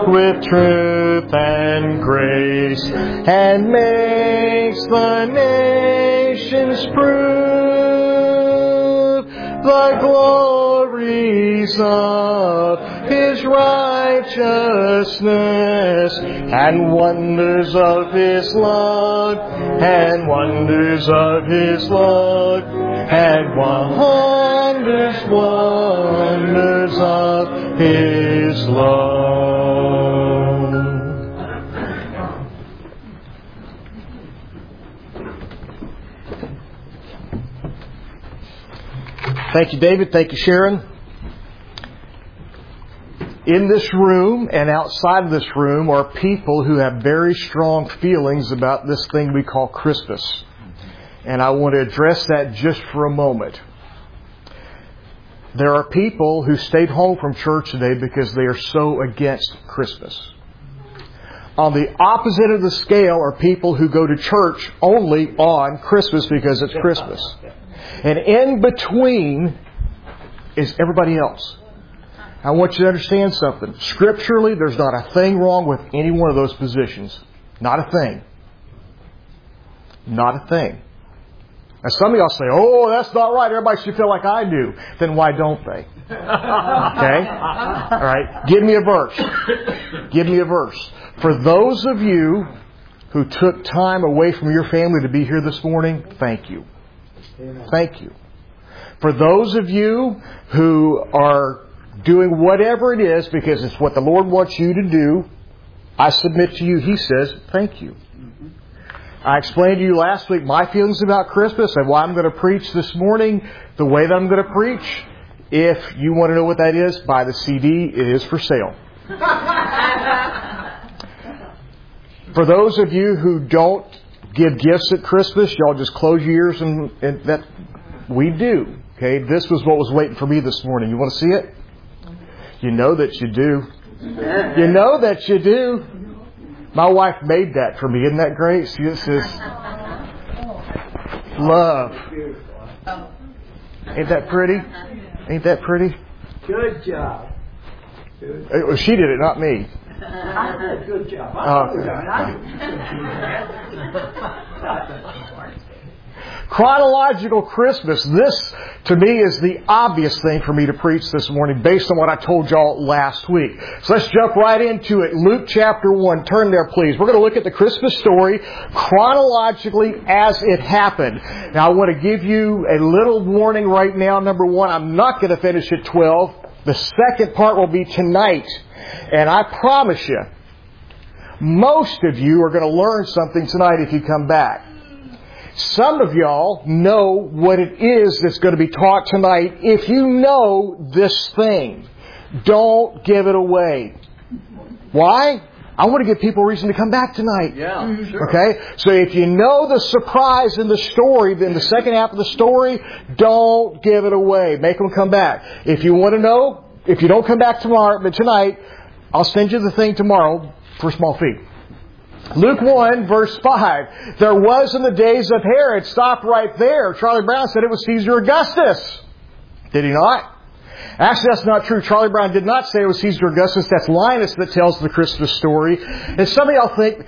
with truth and grace, and makes the nations prove the glories of His righteousness, and wonders of His love, and wonders of His love, and wonders of His love. Thank you, David. Thank you, Sharon. In this room and outside of this room are people who have very strong feelings about this thing we call Christmas. And I want to address that just for a moment. There are people who stayed home from church today because they are so against Christmas. On the opposite of the scale are people who go to church only on Christmas because it's Christmas. And in between is everybody else. I want you to understand something. Scripturally, there's not a thing wrong with any one of those positions. Not a thing. Not a thing. Now some of y'all say, oh, that's not right. Everybody should feel like I do. Then why don't they? Okay? All right. Give me a verse. Give me a verse. For those of you who took time away from your family to be here this morning, thank you. Thank you. For those of you who are doing whatever it is because it's what the Lord wants you to do, I submit to you, He says, thank you. I explained to you last week my feelings about Christmas and why I'm going to preach this morning the way that I'm going to preach. If you want to know what that is, buy the CD. It is for sale. For those of you who don't give gifts at Christmas, y'all just close your ears and that we do. Okay, this was what was waiting for me this morning. You want to see it? You know that you do. You know that you do. My wife made that for me. Isn't that great? This is love. Ain't that pretty? Ain't that pretty? Good job. She did it, not me. I did a good job. Chronological Christmas. This, to me, is the obvious thing for me to preach this morning based on what I told y'all last week. So let's jump right into it. Luke chapter 1. Turn there, please. We're going to look at the Christmas story chronologically as it happened. Now, I want to give you a little warning right now. Number one, I'm not going to finish at 12. The second part will be tonight. And I promise you, most of you are going to learn something tonight if you come back. Some of y'all know what it is that's going to be taught tonight. If you know this thing, don't give it away. Why? I want to give people a reason to come back tonight. Yeah, sure. Okay? So if you know the surprise in the story, then the second half of the story, don't give it away. Make them come back. If you want to know, if you don't come back tomorrow, but tonight, I'll send you the thing tomorrow for a small fee. Luke 1, verse 5. There was in the days of Herod. Stop right there. Charlie Brown said it was Caesar Augustus. Did he not? Actually, that's not true. Charlie Brown did not say it was Caesar Augustus. That's Linus that tells the Christmas story. And some of y'all think,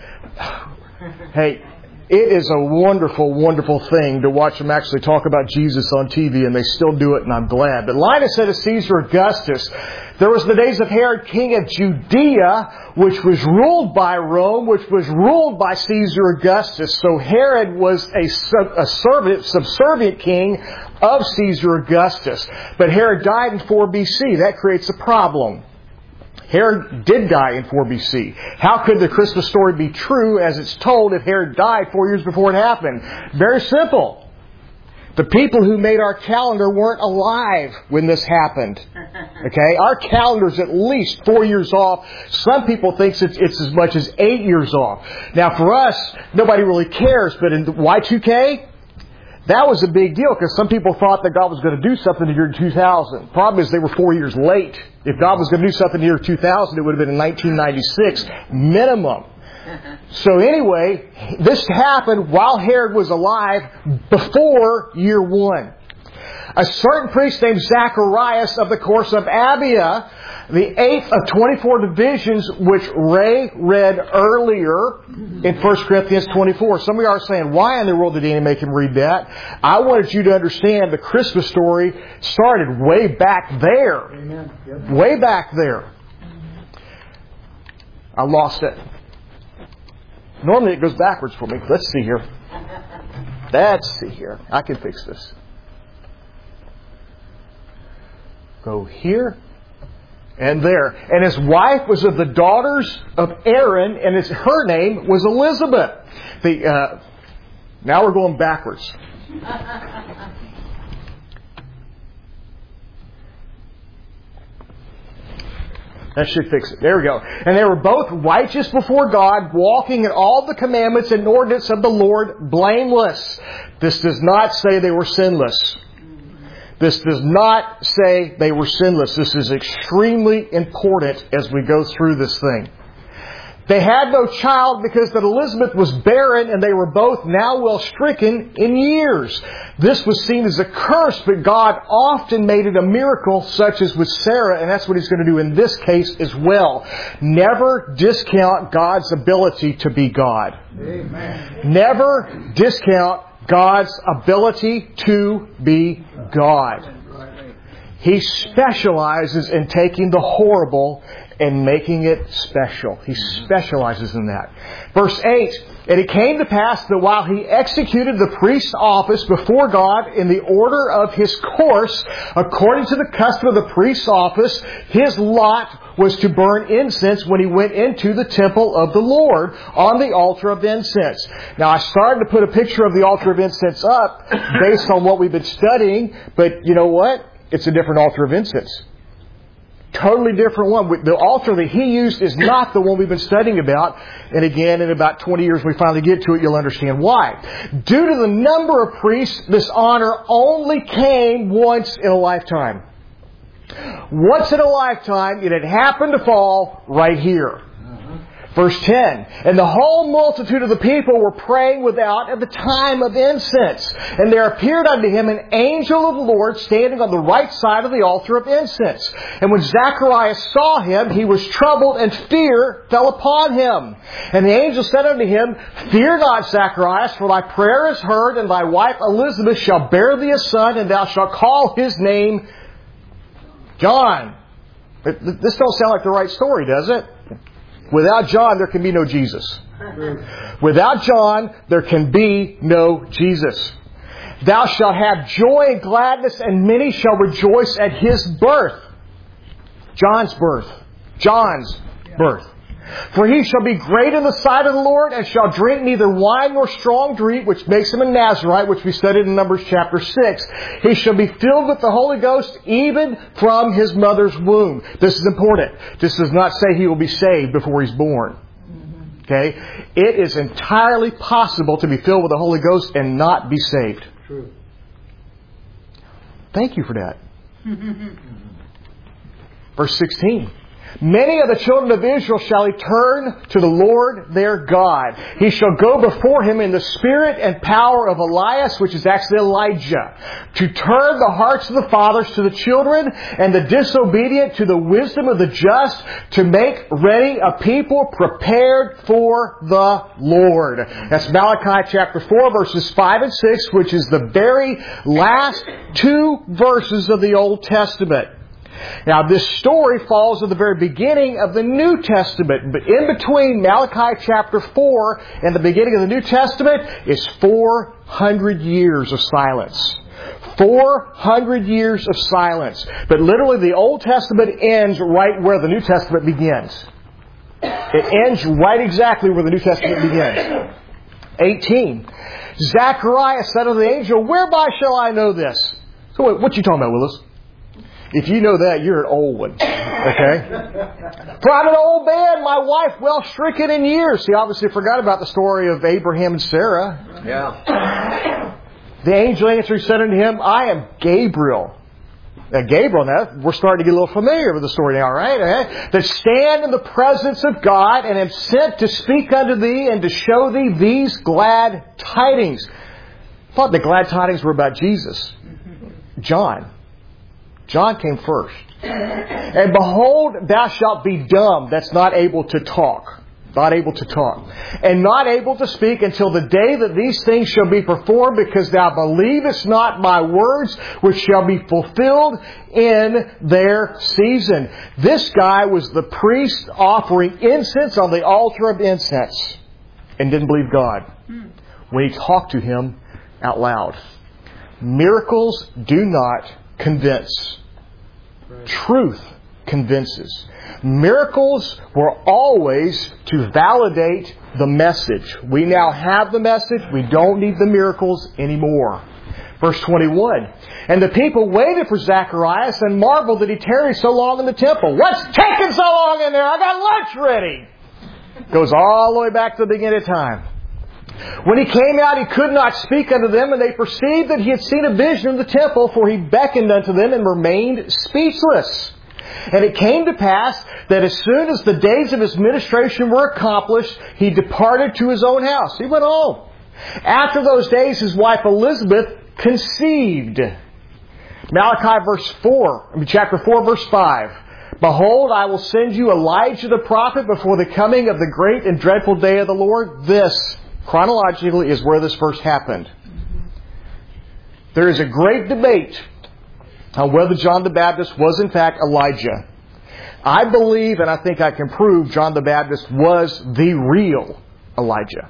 hey, it is a wonderful, wonderful thing to watch them actually talk about Jesus on TV, and they still do it, and I'm glad. But Linus said it's Caesar Augustus. There was the days of Herod, king of Judea, which was ruled by Rome, which was ruled by Caesar Augustus. So Herod was a subservient king of Caesar Augustus. But Herod died in 4 BC. That creates a problem. Herod did die in 4 BC. How could the Christmas story be true as it's told if Herod died 4 years before it happened? Very simple. The people who made our calendar weren't alive when this happened. Okay? Our calendar's at least 4 years off. Some people think it's as much as 8 years off. Now for us, nobody really cares, but in Y2K, that was a big deal because some people thought that God was going to do something in the year 2000. Problem is they were 4 years late. If God was going to do something in the year 2000, it would have been in 1996 minimum. So anyway, this happened while Herod was alive before year 1. A certain priest named Zacharias of the course of Abia, The 8th of 24 divisions, which Ray read earlier in 1 Corinthians 24. Some of you are saying, why in the world did Danny make him read that? I wanted you to understand the Christmas story started way back there. Amen. Yep. Way back there. I lost it. Normally it goes backwards for me. Let's see here. Let's see here. I can fix this. Go here. And there. And his wife was of the daughters of Aaron, and her name was Elizabeth. Now we're going backwards. That should fix it. There we go. And they were both righteous before God, walking in all the commandments and ordinances of the Lord, blameless. This does not say they were sinless. This does not say they were sinless. This is extremely important as we go through this thing. They had no child because that Elizabeth was barren, and they were both now well stricken in years. This was seen as a curse, but God often made it a miracle, such as with Sarah, and that's what He's going to do in this case as well. Never discount God's ability to be God. Amen. Never discount God's ability to be God. He specializes in taking the horrible and making it special. He specializes in that. Verse 8, and it came to pass that while he executed the priest's office before God in the order of his course, according to the custom of the priest's office, his lot was to burn incense when he went into the temple of the Lord on the altar of incense. Now, I started to put a picture of the altar of incense up based on what we've been studying, but you know what? It's a different altar of incense. Totally different one. The altar that he used is not the one we've been studying about. And again, in about 20 years, when we finally get to it, you'll understand why. Due to the number of priests, this honor only came once in a lifetime. Once in a lifetime, it had happened to fall right here. Verse 10, and the whole multitude of the people were praying without at the time of incense. And there appeared unto him an angel of the Lord standing on the right side of the altar of incense. And when Zacharias saw him, he was troubled, and fear fell upon him. And the angel said unto him, Fear not, Zacharias, for thy prayer is heard, and thy wife Elizabeth shall bear thee a son, and thou shalt call his name John. This don't sound like the right story, does it? Without John, there can be no Jesus. Without John, there can be no Jesus. Thou shalt have joy and gladness, and many shall rejoice at his birth. John's birth. John's birth. For he shall be great in the sight of the Lord, and shall drink neither wine nor strong drink, which makes him a Nazarite, which we studied in Numbers chapter 6. He shall be filled with the Holy Ghost even from his mother's womb. This is important. This does not say he will be saved before he's born. Okay? It is entirely possible to be filled with the Holy Ghost and not be saved. True. Thank you for that. Verse 16. Many of the children of Israel shall he turn to the Lord their God. He shall go before him in the spirit and power of Elias, which is actually Elijah, to turn the hearts of the fathers to the children, and the disobedient to the wisdom of the just, to make ready a people prepared for the Lord. That's Malachi chapter 4, verses 5 and 6, which is the very last two verses of the Old Testament. Now, this story falls at the very beginning of the New Testament. But in between Malachi chapter 4 and the beginning of the New Testament is 400 years of silence. 400 years of silence. But literally the Old Testament ends right where the New Testament begins. It ends right exactly where the New Testament begins. 18. Zacharias said unto the angel, Whereby shall I know this? So what you talking about, Willis? If you know that, you're an old one. Okay? For I'm an old man, my wife well stricken in years. He obviously forgot about the story of Abraham and Sarah. Yeah. The angel answered said unto him, I am Gabriel. Now, Gabriel, now, we're starting to get a little familiar with the story now, right? Okay? That stand in the presence of God, and am sent to speak unto thee and to show thee these glad tidings. I thought the glad tidings were about Jesus. John. John came first. And behold, thou shalt be dumb. That's not able to talk. Not able to talk. And not able to speak until the day that these things shall be performed, because thou believest not my words, which shall be fulfilled in their season. This guy was the priest offering incense on the altar of incense and didn't believe God when he talked to Him out loud. Miracles do not convince. Truth convinces. Miracles were always to validate the message. We now have the message. We don't need the miracles anymore. Verse 21. And the people waited for Zacharias and marveled that he tarried so long in the temple. What's taking so long in there? I got lunch ready. Goes all the way back to the beginning of time. When he came out, he could not speak unto them, and they perceived that he had seen a vision of the temple, for he beckoned unto them and remained speechless. And it came to pass that as soon as the days of his ministration were accomplished, he departed to his own house. He went home. After those days, his wife Elizabeth conceived. Malachi chapter 4, verse 5. Behold, I will send you Elijah the prophet before the coming of the great and dreadful day of the Lord. This, chronologically, is where this verse happened. There is a great debate on whether John the Baptist was in fact Elijah. I believe, and I think I can prove, John the Baptist was the real Elijah.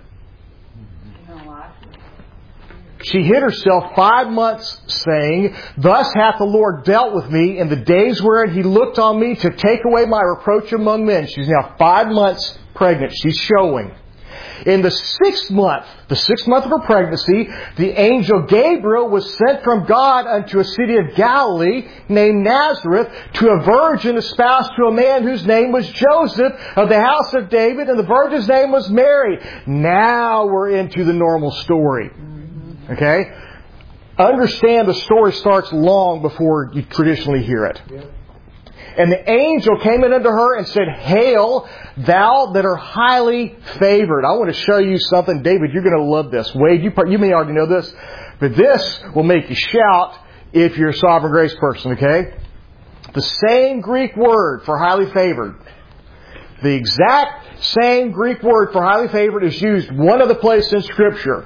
She hid herself 5 months, saying, Thus hath the Lord dealt with me in the days wherein He looked on me to take away my reproach among men. She's now 5 months pregnant. She's showing. In the 6th month of her pregnancy, the angel Gabriel was sent from God unto a city of Galilee named Nazareth to a virgin espoused to a man whose name was Joseph of the house of David, and the virgin's name was Mary. Now we're into the normal story. Okay? Understand the story starts long before you traditionally hear it. And the angel came in unto her and said, Hail, thou that are highly favored. I want to show you something. David, you're going to love this. Wade, you may already know this, but this will make you shout if you're a Sovereign Grace person, okay? The same Greek word for highly favored. The exact same Greek word for highly favored is used one other place in Scripture.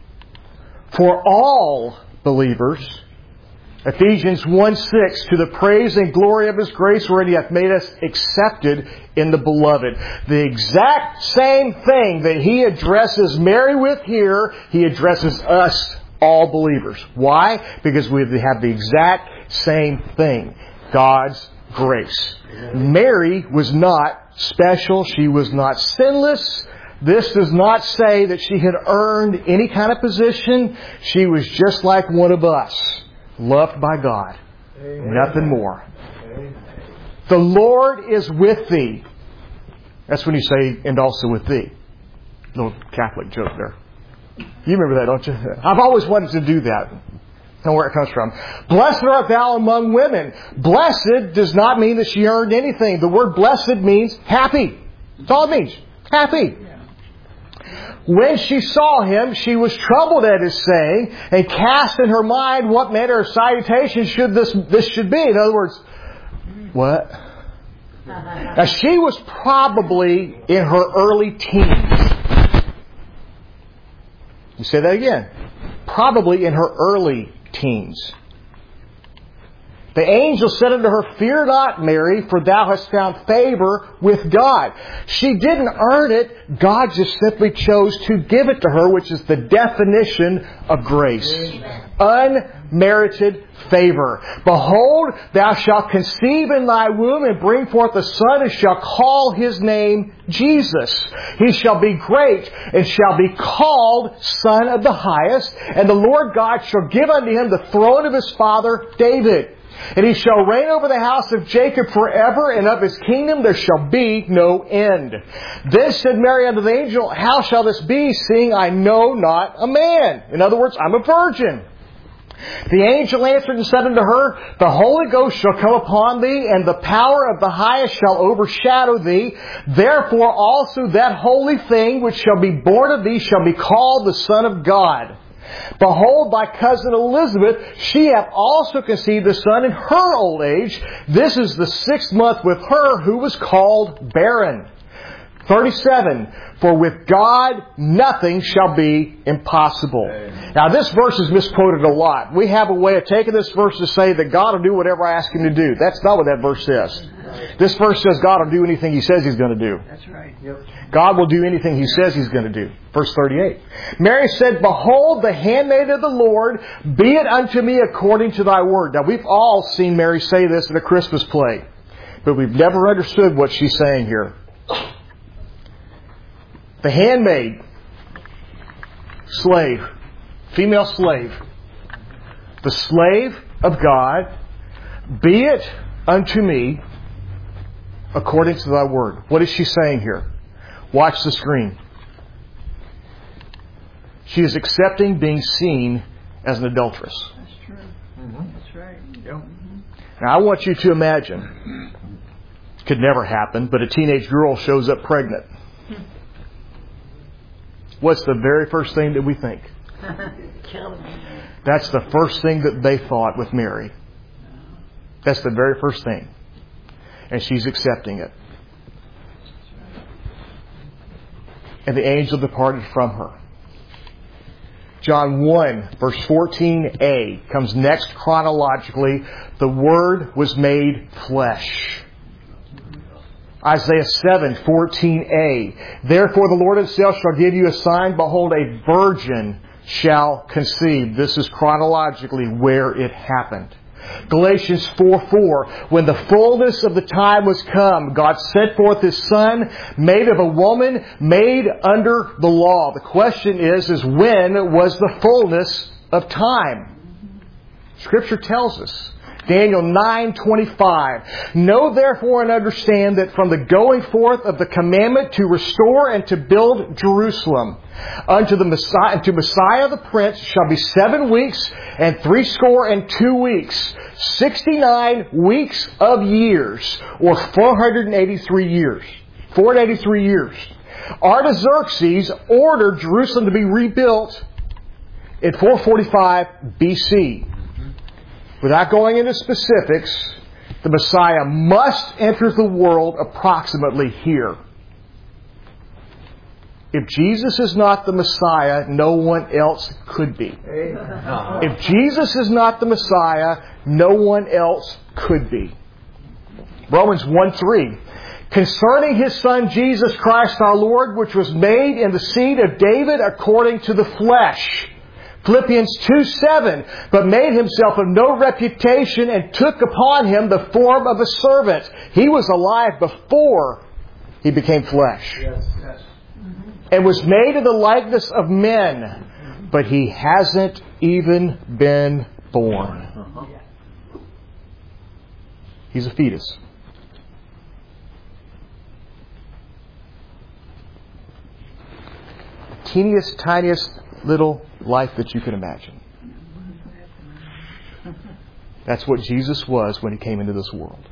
For all believers, Ephesians 1:6, to the praise and glory of His grace wherein He hath made us accepted in the Beloved. The exact same thing that He addresses Mary with here, He addresses us, all believers. Why? Because we have the exact same thing. God's grace. Mary was not special. She was not sinless. This does not say that she had earned any kind of position. She was just like one of us. Loved by God. Amen. Nothing more. Amen. The Lord is with thee. That's when you say, and also with thee. Little Catholic joke there. You remember that, don't you? I've always wanted to do that. I know where it comes from. Blessed art thou among women. Blessed does not mean that she earned anything. The word blessed means happy. That's all it means. Happy. When she saw him, she was troubled at his saying, and cast in her mind what manner of salutation this should be. In other words, what? Now she was probably in her early teens. You say that again. Probably in her early teens. The angel said unto her, Fear not, Mary, for thou hast found favor with God. She didn't earn it. God just simply chose to give it to her, which is the definition of grace. Unmerited favor. Behold, thou shalt conceive in thy womb and bring forth a son, and shalt call his name Jesus. He shall be great and shall be called Son of the Highest. And the Lord God shall give unto him the throne of his father David. And he shall reign over the house of Jacob forever, and of his kingdom there shall be no end. Then said Mary unto the angel, How shall this be, seeing I know not a man? In other words, I'm a virgin. The angel answered and said unto her, The Holy Ghost shall come upon thee, and the power of the highest shall overshadow thee. Therefore also that holy thing which shall be born of thee shall be called the Son of God. Behold, thy cousin Elizabeth, she hath also conceived a son in her old age. This is the 6th month with her who was called barren. 37, for with God nothing shall be impossible. Now this verse is misquoted a lot. We have a way of taking this verse to say that God will do whatever I ask Him to do. That's not what that verse says. This verse says God will do anything He says He's going to do. That's right. Yep. God will do anything He says He's going to do. Verse 38. Mary said, Behold, the handmaid of the Lord, be it unto me according to thy word. Now we've all seen Mary say this in a Christmas play, but we've never understood what she's saying here. The handmaid, slave, female slave, the slave of God, be it unto me according to thy word. What is she saying here? Watch the screen. She is accepting being seen as an adulteress. That's true. Mm-hmm. That's right. Yep. Now I want you to imagine, it could never happen, but a teenage girl shows up pregnant. What's the very first thing that we think? That's the first thing that they thought with Mary. That's the very first thing. And she's accepting it. And the angel departed from her. John 1, verse 14a comes next chronologically. The Word was made flesh. Isaiah 7:14a. Therefore the Lord Himself shall give you a sign. Behold, a virgin shall conceive. This is chronologically where it happened. Galatians 4:4. When the fullness of the time was come, God sent forth His Son, made of a woman, made under the law. The question is when was the fullness of time? Scripture tells us. Daniel 9:25. Know therefore and understand that from the going forth of the commandment to restore and to build Jerusalem unto Messiah the Prince shall be 7 weeks and 62 weeks, 69 weeks of years, or 483 years. 483 years. Artaxerxes ordered Jerusalem to be rebuilt in 445 BC. Without going into specifics, the Messiah must enter the world approximately here. If Jesus is not the Messiah, no one else could be. If Jesus is not the Messiah, no one else could be. Romans 1:3. Concerning His Son Jesus Christ our Lord, which was made in the seed of David according to the flesh. Philippians 2:7, but made Himself of no reputation and took upon Him the form of a servant. He was alive before He became flesh. Yes. And was made in the likeness of men, but He hasn't even been born. He's a fetus. The teeniest, tiniest little life that you can imagine. That's what Jesus was when He came into this world.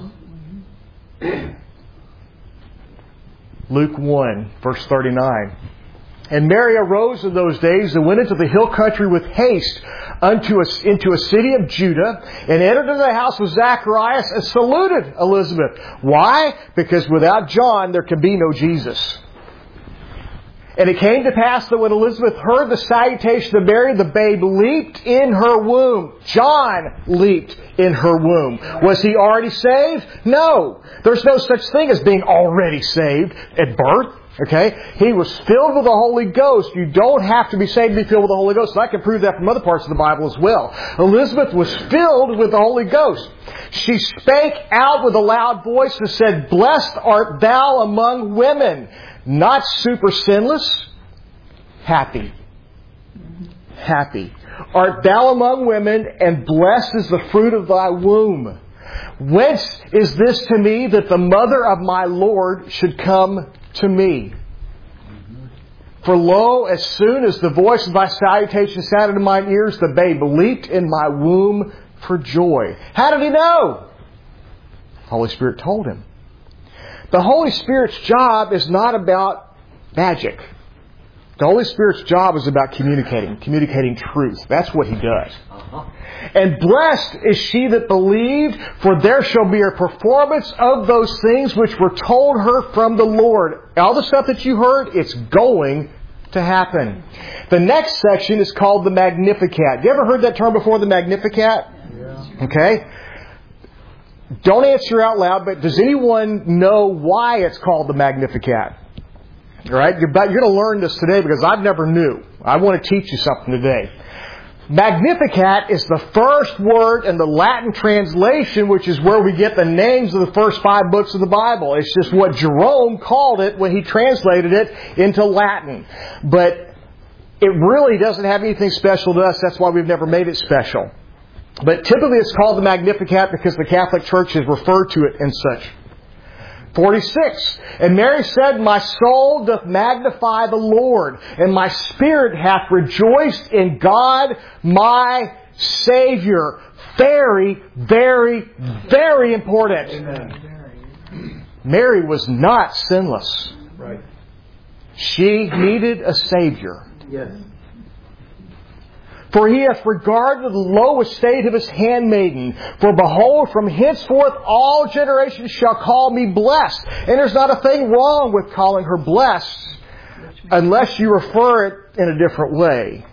Luke 1, verse 39. And Mary arose in those days and went into the hill country with haste into a city of Judah, and entered into the house of Zacharias and saluted Elizabeth. Why? Because without John there can be no Jesus. And it came to pass that when Elizabeth heard the salutation of Mary, the babe leaped in her womb. John leaped in her womb. Was he already saved? No. There's no such thing as being already saved at birth. Okay? He was filled with the Holy Ghost. You don't have to be saved to be filled with the Holy Ghost. And I can prove that from other parts of the Bible as well. Elizabeth was filled with the Holy Ghost. She spake out with a loud voice and said, Blessed art thou among women. Not super sinless. Happy. Happy. Art thou among women, and blessed is the fruit of thy womb. Whence is this to me that the mother of my Lord should come to me? For lo, as soon as the voice of thy salutation sounded in mine ears, the babe leaped in my womb for joy. How did he know? The Holy Spirit told him. The Holy Spirit's job is not about magic. The Holy Spirit's job is about communicating truth. That's what He does. And blessed is she that believed, for there shall be a performance of those things which were told her from the Lord. All the stuff that you heard, it's going to happen. The next section is called the Magnificat. You ever heard that term before, the Magnificat? Yeah. Okay. Don't answer out loud, but does anyone know why it's called the Magnificat? All right? You're going to learn this today because I never knew. I want to teach you something today. Magnificat is the first word in the Latin translation, which is where we get the names of the first 5 books of the Bible. It's just what Jerome called it when he translated it into Latin. But it really doesn't have anything special to us. That's why we've never made it special. But typically it's called the Magnificat because the Catholic Church has referred to it in such. 46. And Mary said, My soul doth magnify the Lord, and my spirit hath rejoiced in God my Savior. Very, very, very important. Amen. Mary was not sinless. Right. She needed a Savior. Yes. For He hath regarded the low estate of His handmaiden. For behold, from henceforth all generations shall call me blessed. And there's not a thing wrong with calling her blessed, unless you refer it in a different way.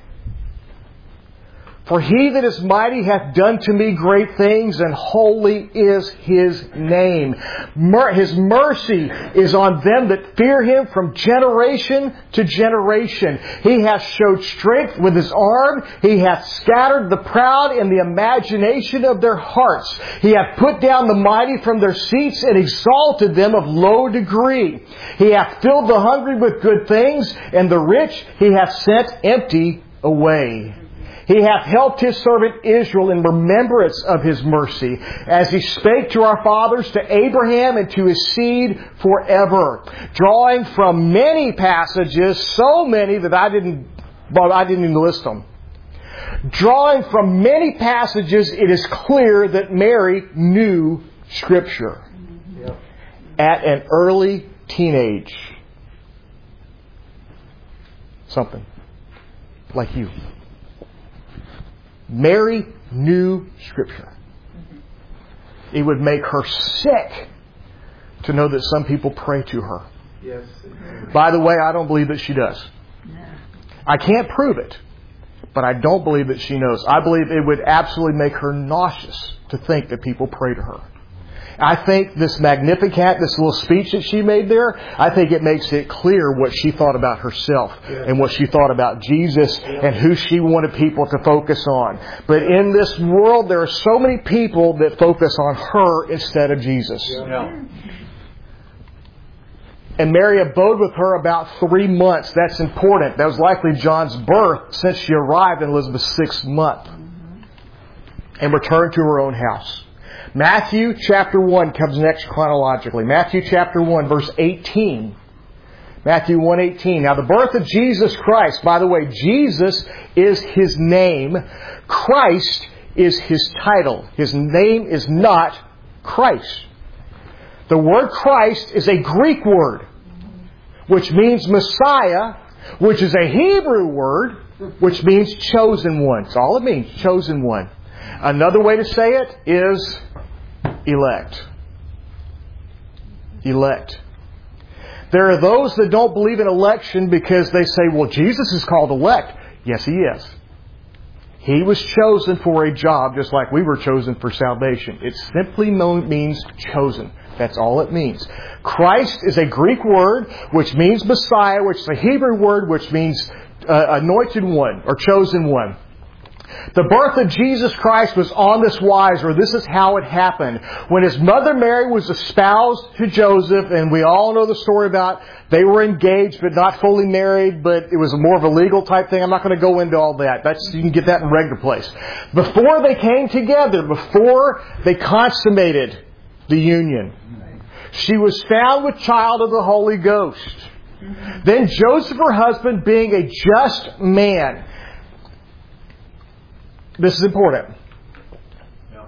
For He that is mighty hath done to me great things, and holy is His name. His mercy is on them that fear Him from generation to generation. He hath showed strength with His arm. He hath scattered the proud in the imagination of their hearts. He hath put down the mighty from their seats and exalted them of low degree. He hath filled the hungry with good things, and the rich He hath sent empty away. He hath helped His servant Israel in remembrance of His mercy, as He spake to our fathers, to Abraham, and to his seed forever. Drawing from many passages, so many that I didn't even list them. Drawing from many passages, it is clear that Mary knew Scripture at an early teenage. Something like you. Mary knew Scripture. It would make her sick to know that some people pray to her. Yes. By the way, I don't believe that she does. I can't prove it, but I don't believe that she knows. I believe it would absolutely make her nauseous to think that people pray to her. I think this Magnificat, this little speech that she made there, I think it makes it clear what she thought about herself and what she thought about Jesus and who she wanted people to focus on. But in this world, there are so many people that focus on her instead of Jesus. Yeah. And Mary abode with her about 3 months. That's important. That was likely John's birth, since she arrived in Elizabeth's 6th month. And returned to her own house. Matthew chapter 1 comes next chronologically. Matthew chapter 1 verse 18. Matthew 1:18. Now the birth of Jesus Christ, by the way, Jesus is His name. Christ is His title. His name is not Christ. The word Christ is a Greek word, which means Messiah, which is a Hebrew word, which means chosen one. That's all it means, chosen one. Another way to say it is elect. Elect. There are those that don't believe in election because they say, well, Jesus is called elect. Yes, He is. He was chosen for a job just like we were chosen for salvation. It simply means chosen. That's all it means. Christ is a Greek word which means Messiah, which is a Hebrew word which means anointed one or chosen one. The birth of Jesus Christ was on this wise, or this is how it happened. When His mother Mary was espoused to Joseph, and we all know the story about they were engaged but not fully married, but it was more of a legal type thing. I'm not going to go into all that. You can get that in regular place. Before they came together, before they consummated the union, she was found with child of the Holy Ghost. Then Joseph, her husband, being a just man. This is important. Yeah.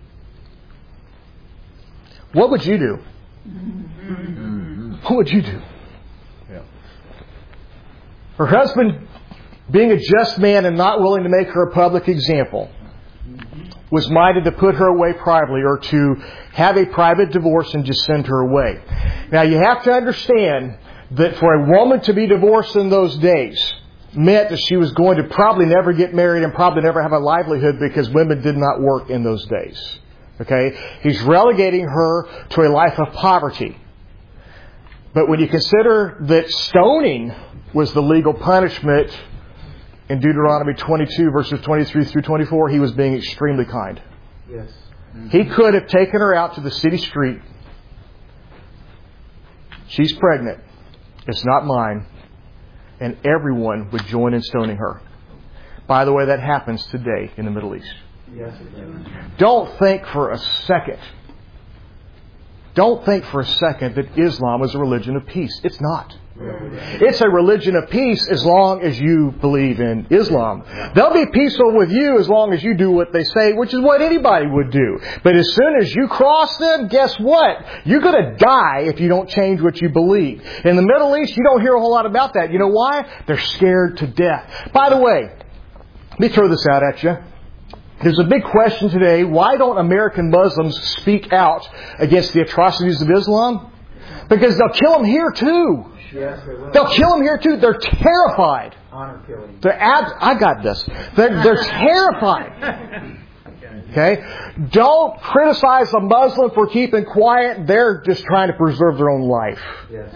What would you do? What would you do? Yeah. Her husband, being a just man and not willing to make her a public example, was minded to put her away privately or to have a private divorce and just send her away. Now you have to understand that for a woman to be divorced in those days meant that she was going to probably never get married and probably never have a livelihood because women did not work in those days. Okay? He's relegating her to a life of poverty. But when you consider that stoning was the legal punishment in Deuteronomy 22 verses 23 through 24, he was being extremely kind. Yes. He could have taken her out to the city street. She's pregnant. It's not mine. And everyone would join in stoning her. By the way, that happens today in the Middle East. Yes, it does. Don't think for a second that Islam is a religion of peace. It's not. It's a religion of peace as long as you believe in Islam. They'll be peaceful with you as long as you do what they say, which is what anybody would do. But as soon as you cross them, guess what? You're going to die if you don't change what you believe. In the Middle East, you don't hear a whole lot about that. You know why? They're scared to death. By the way, let me throw this out at you. There's a big question today. Why don't American Muslims speak out against the atrocities of Islam? Because they'll kill them here too. Yes, they will. They'll kill them here too. They're terrified. Honor killing. I got this. They're terrified. Okay? Don't criticize a Muslim for keeping quiet. They're just trying to preserve their own life. Yes.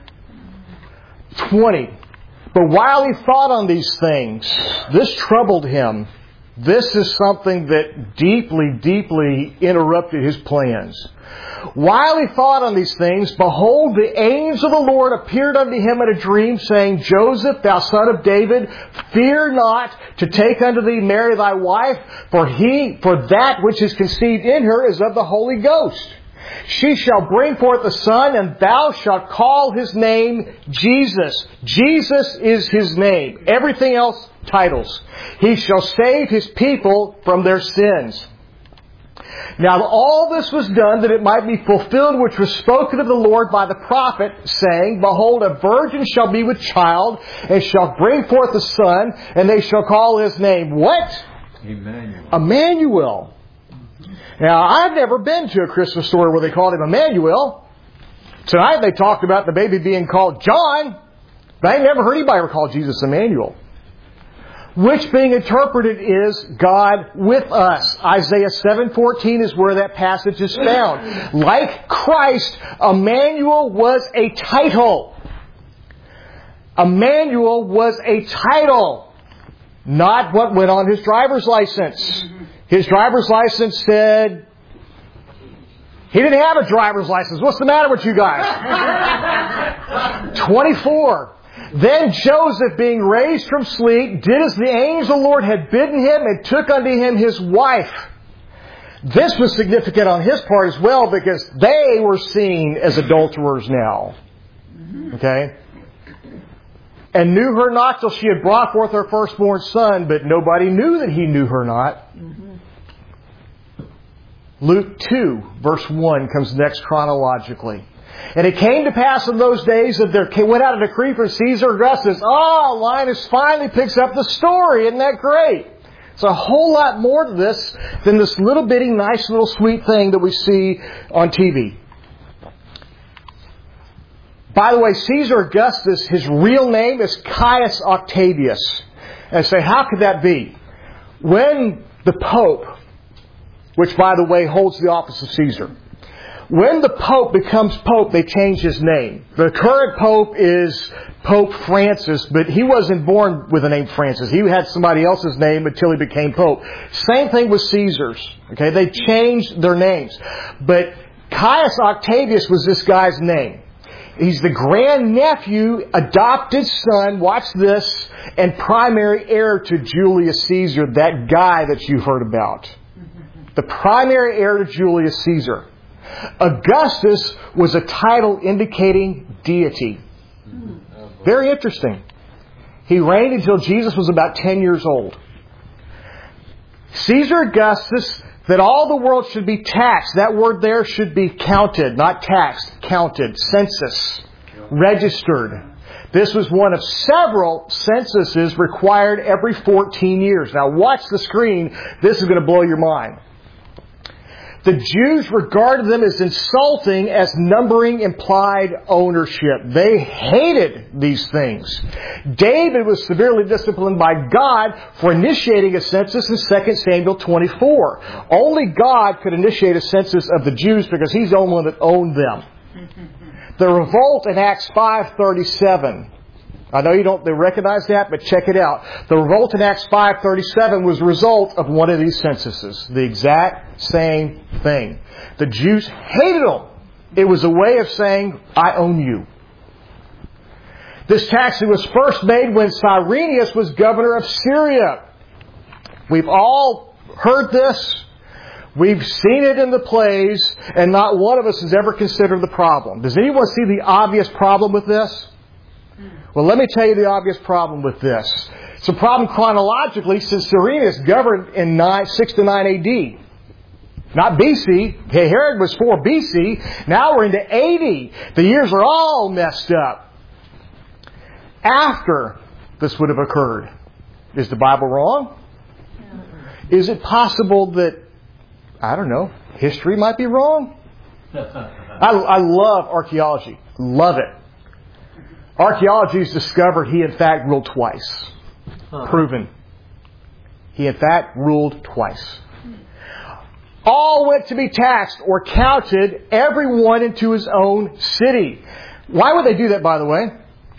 20. But while he thought on these things, this troubled him. This is something that deeply, deeply interrupted his plans. While he thought on these things, behold, the angel of the Lord appeared unto him in a dream, saying, Joseph, thou son of David, fear not to take unto thee Mary thy wife, for that which is conceived in her is of the Holy Ghost. She shall bring forth a son, and thou shalt call his name Jesus. Jesus is his name. Everything else, titles. He shall save his people from their sins. Now all this was done that it might be fulfilled which was spoken of the Lord by the prophet, saying, Behold, a virgin shall be with child, and shall bring forth a son, and they shall call his name what? Emmanuel. Now, I've never been to a Christmas story where they called him Emmanuel. Tonight they talked about the baby being called John, but I never heard anybody ever call Jesus Emmanuel. Which being interpreted is God with us. Isaiah 7:14 is where that passage is found. Like Christ, Emmanuel was a title. Emmanuel was a title, not what went on his driver's license. His driver's license said, he didn't have a driver's license. What's the matter with you guys? 24. Then Joseph, being raised from sleep, did as the angel of the Lord had bidden him, and took unto him his wife. This was significant on his part as well, because they were seen as adulterers now. Okay? And knew her not till she had brought forth her firstborn son, but nobody knew that he knew her not. Luke 2, verse 1 comes next chronologically. And it came to pass in those days that there went out a decree from Caesar Augustus. Linus finally picks up the story. Isn't that great? It's a whole lot more to this than this little bitty, nice little sweet thing that we see on TV. By the way, Caesar Augustus, his real name is Caius Octavius. And I say, how could that be? When the Pope, which by the way holds the office of Caesar, when the Pope becomes Pope, they change his name. The current Pope is Pope Francis, but he wasn't born with the name Francis. He had somebody else's name until he became Pope. Same thing with Caesars. Okay, they changed their names. But Caius Octavius was this guy's name. He's the grandnephew, adopted son, watch this, and primary heir to Julius Caesar, that guy that you heard about. The primary heir to Julius Caesar. Augustus was a title indicating deity. Very interesting. He reigned until Jesus was about 10 years old. Caesar Augustus, that all the world should be taxed. That word there should be counted, not taxed, counted, census, registered. This was one of several censuses required every 14 years. Now watch the screen. This is going to blow your mind. The Jews regarded them as insulting, as numbering implied ownership. They hated these things. David was severely disciplined by God for initiating a census in 2 Samuel 24. Only God could initiate a census of the Jews because He's the only one that owned them. The revolt in Acts 5:37. I know you don't recognize that, but check it out. The revolt in Acts 5:37 was the result of one of these censuses. The exact same thing. The Jews hated them. It was a way of saying, I own you. This tax was first made when Cyrenius was governor of Syria. We've all heard this. We've seen it in the plays, and not one of us has ever considered the problem. Does anyone see the obvious problem with this? Well, let me tell you the obvious problem with this. It's a problem chronologically, since Cyrenius governed in 6 to 9 AD. Not BC. Herod was 4 BC. Now we're into AD. The years are all messed up. After this would have occurred, is the Bible wrong? Is it possible that, I don't know, history might be wrong? I love archaeology. Love it. Archaeology has discovered He in fact ruled twice. Proven. He in fact ruled twice. All went to be taxed or counted, everyone into his own city. Why would they do that, by the way?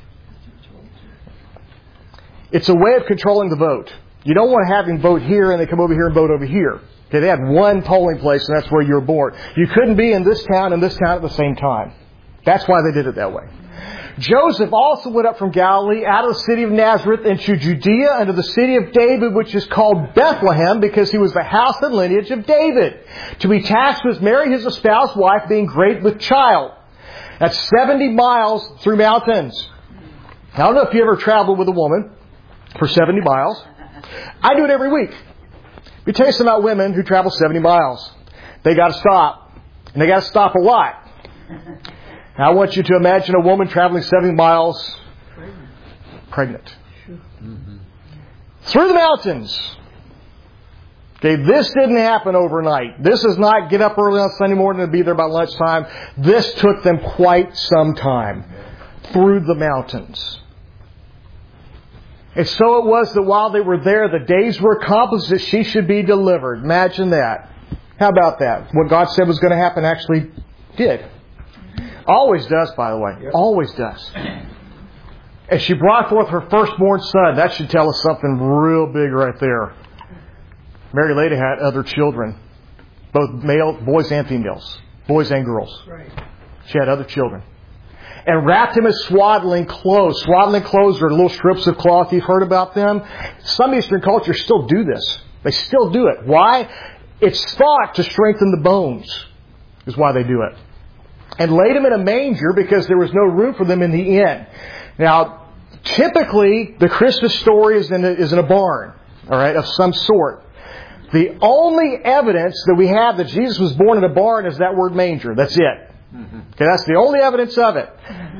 It's a way of controlling the vote. You don't want to have them vote here and they come over here and vote over here. Okay, they had one polling place and that's where you were born. You couldn't be in this town and this town at the same time. That's why they did it that way. Joseph also went up from Galilee, out of the city of Nazareth, into Judea, unto the city of David, which is called Bethlehem, because he was the house and lineage of David, to be taxed with Mary, his espoused wife, being great with child. That's 70 miles through mountains. I don't know if you ever traveled with a woman for 70 miles. I do it every week. Let me tell you something about women who travel 70 miles. They got to stop. And they got to stop a lot. Now, I want you to imagine a woman traveling 70 miles pregnant. Through the mountains. Okay, this didn't happen overnight. This is not get up early on Sunday morning and be there by lunchtime. This took them quite some time. Through the mountains. And so it was that while they were there, the days were accomplished that she should be delivered. Imagine that. How about that? What God said was going to happen actually did. Always does, by the way. Yep. Always does. And she brought forth her firstborn son. That should tell us something real big right there. Mary later had other children. Both male, boys and females. Boys and girls. Right. She had other children. And wrapped him in swaddling clothes. Swaddling clothes are little strips of cloth. You've heard about them. Some Eastern cultures still do this. They still do it. Why? It's thought to strengthen the bones. Is why they do it. And laid him in a manger because there was no room for them in the inn. Now, typically, the Christmas story is in a barn, all right, of some sort. The only evidence that we have that Jesus was born in a barn is that word manger. That's it. Okay, that's the only evidence of it.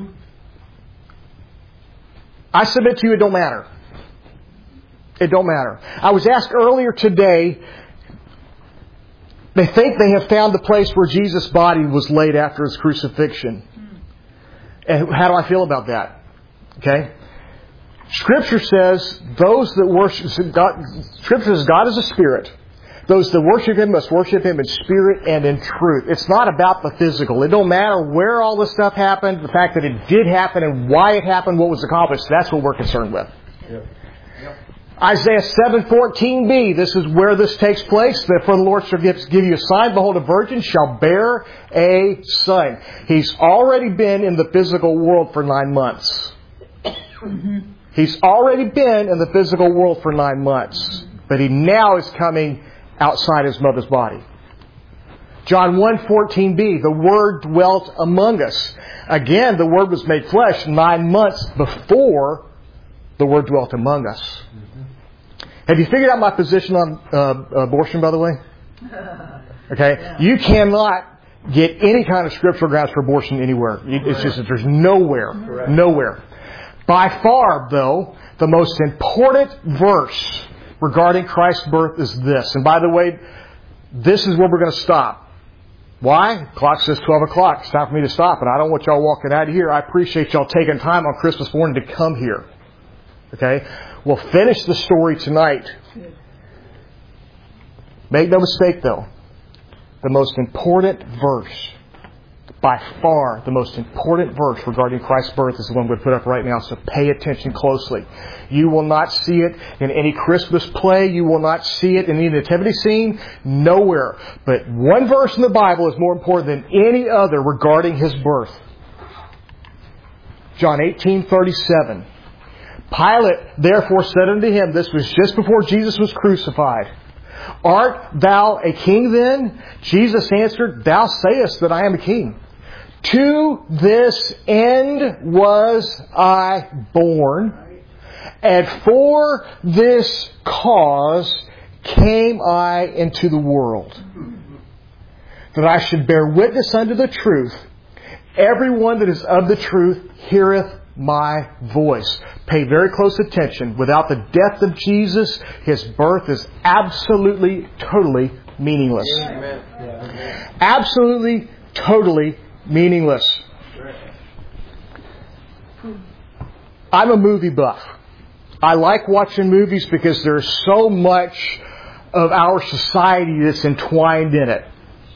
I submit to you, it don't matter. It don't matter. I was asked earlier today. They think they have found the place where Jesus' body was laid after His crucifixion. And how do I feel about that? Okay? Scripture says those that worship God, Scripture says God is a spirit. Those that worship Him must worship Him in spirit and in truth. It's not about the physical. It don't matter where all this stuff happened, the fact that it did happen and why it happened, what was accomplished. That's what we're concerned with. Yep. Isaiah 7:14b, this is where this takes place. For the Lord shall give you a sign. Behold, a virgin shall bear a son. He's already been in the physical world for 9 months. He's already been in the physical world for 9 months. But He now is coming outside His mother's body. John 1:14b, the Word dwelt among us. Again, the Word was made flesh 9 months before the Word dwelt among us. Have you figured out my position on abortion, by the way? Okay? Yeah. You cannot get any kind of scriptural grounds for abortion anywhere. It's just that there's nowhere. Correct. Nowhere. By far, though, the most important verse regarding Christ's birth is this. And by the way, this is where we're going to stop. Why? The clock says 12 o'clock. It's time for me to stop. And I don't want y'all walking out of here. I appreciate y'all taking time on Christmas morning to come here. Okay? We'll finish the story tonight. Make no mistake, though. The most important verse, by far the most important verse regarding Christ's birth is the one we're going to put up right now. So pay attention closely. You will not see it in any Christmas play. You will not see it in any nativity scene. Nowhere. But one verse in the Bible is more important than any other regarding His birth. John 18:37. Pilate therefore said unto him, this was just before Jesus was crucified, Art thou a king then? Jesus answered, Thou sayest that I am a king. To this end was I born, and for this cause came I into the world, that I should bear witness unto the truth. Everyone that is of the truth heareth my voice. Pay very close attention. Without the death of Jesus, His birth is absolutely, totally meaningless. Amen. Absolutely, totally meaningless. I'm a movie buff. I like watching movies because there's so much of our society that's entwined in it.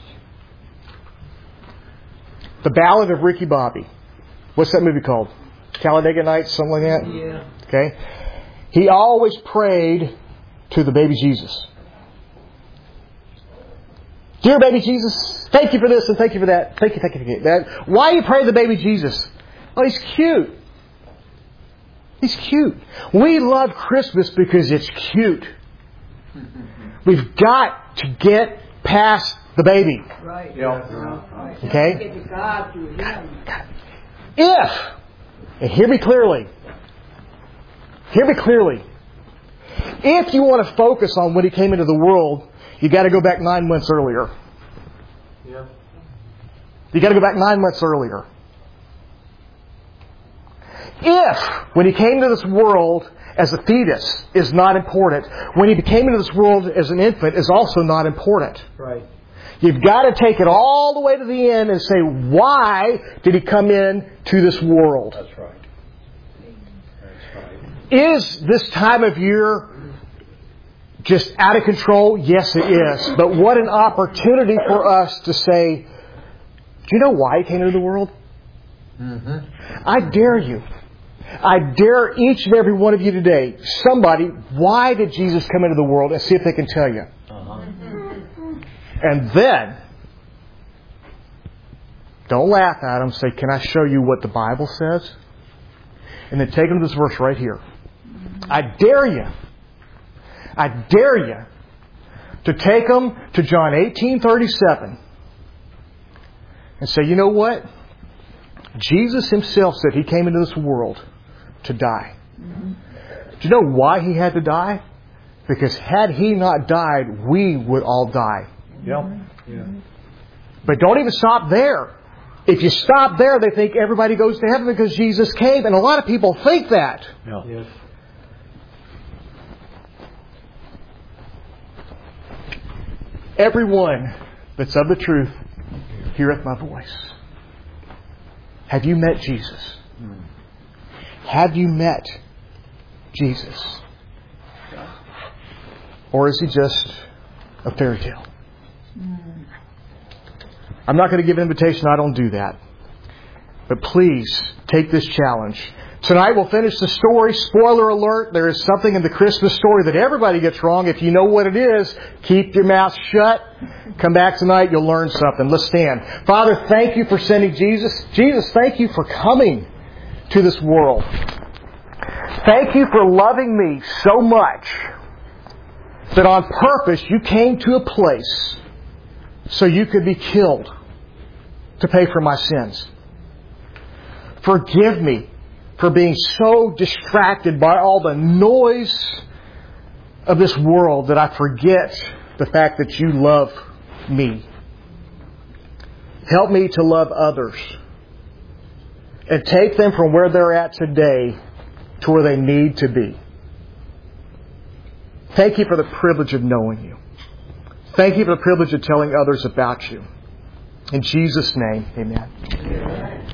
The Ballad of Ricky Bobby. What's that movie called? Talladega Nights, something like that? Yeah. Okay. He always prayed to the baby Jesus. Dear baby Jesus, thank you for this and thank you for that. Thank you for that. Why do you pray to the baby Jesus? Oh, He's cute. He's cute. We love Christmas because it's cute. We've got to get past the baby. Right. Yeah. Okay? Get to God through Him. If, and hear me clearly, if you want to focus on when He came into the world, you got to go back 9 months earlier. Yeah. You got to go back 9 months earlier. If, when He came to this world as a fetus, is not important, when He came into this world as an infant is also not important. Right. You've got to take it all the way to the end and say, why did He come in to this world? That's right. Is this time of year just out of control? Yes, it is. But what an opportunity for us to say, do you know why He came into the world? Mm-hmm. I dare you. I dare each and every one of you today, somebody, why did Jesus come into the world? And see if they can tell you. And then, don't laugh at them. Say, can I show you what the Bible says? And then take them to this verse right here. I dare you to take them to John 18:37 and say, you know what? Jesus Himself said He came into this world to die. Do you know why He had to die? Because had He not died, we would all die. Yep. Yeah. But don't even stop there. If you stop there, they think everybody goes to heaven because Jesus came. And a lot of people think that. Yeah. Yes. Everyone that's of the truth heareth my voice. Have you met Jesus? Have you met Jesus? Or is He just a fairy tale? I'm not going to give an invitation. I don't do that. But please, take this challenge. Tonight we'll finish the story. Spoiler alert, there is something in the Christmas story that everybody gets wrong. If you know what it is, keep your mouth shut. Come back tonight, you'll learn something. Let's stand. Father, thank You for sending Jesus. Jesus, thank You for coming to this world. Thank You for loving me so much that on purpose You came to a place so You could be killed to pay for my sins. Forgive me for being so distracted by all the noise of this world that I forget the fact that You love me. Help me to love others and take them from where they're at today to where they need to be. Thank you for the privilege of knowing you. Thank you for the privilege of telling others about you. In Jesus' name, amen.